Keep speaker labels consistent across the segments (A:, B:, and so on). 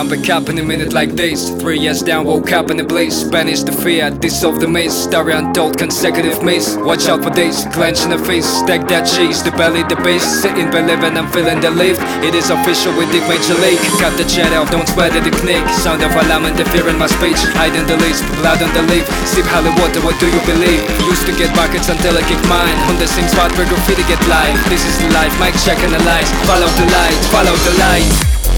A: back up in a minute like this. 3 years down, woke up in a blaze. Banish the fear, dissolve the maze. Story untold, consecutive maze. Watch out for days, clench in the face. Stack that cheese, the belly, the base. Sitting, believing, I'm feeling the lift. It is official, we dig Major League. Cut the jet off, don't sweat at the knick. Sound of alarm interfering my speech. Hide in the leaves, blood on the leaf. Sip holy water, what do you believe? Used to get buckets until I kick mine. On the same spot where graffiti get live. This is the life, mic check and the lights. Follow the light, follow the light.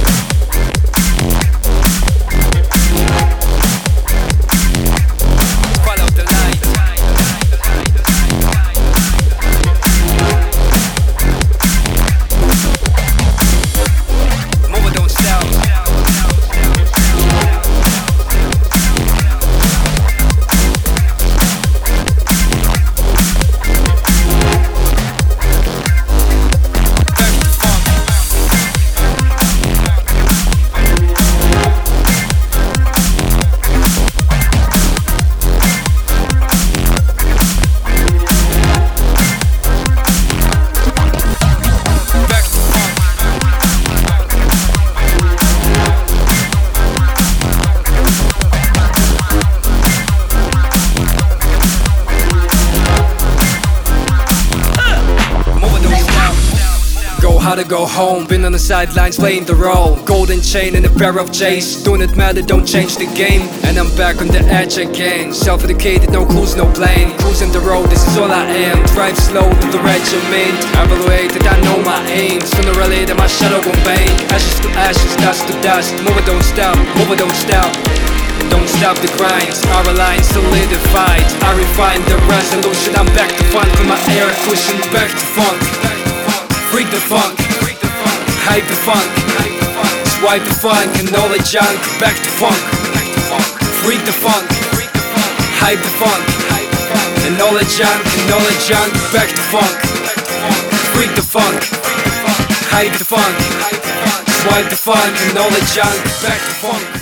A: How to go home, been on the sidelines playing the role. Golden chain and a pair of J's. Don't it matter, don't change the game. And I'm back on the edge again. Self-educated, no clues, no plane. Cruising the road, this is all I am. Drive slow to the regiment. Evaluated, I know my aim. Sooner or later my shadow won't bang. Ashes to ashes, dust to dust. Move it, don't stop, move it, don't stop. Don't stop the grind, our line solidified. I refine the resolution, I'm back to funk. On my air cushion, back to funk. Freak the funk, hype the funk, swipe the funk and all the junk. Back to funk, freak the funk, hype the funk, and all the junk, and all the junk. Back to funk, freak the funk, hype the funk, swipe the funk and all the junk. Back to funk.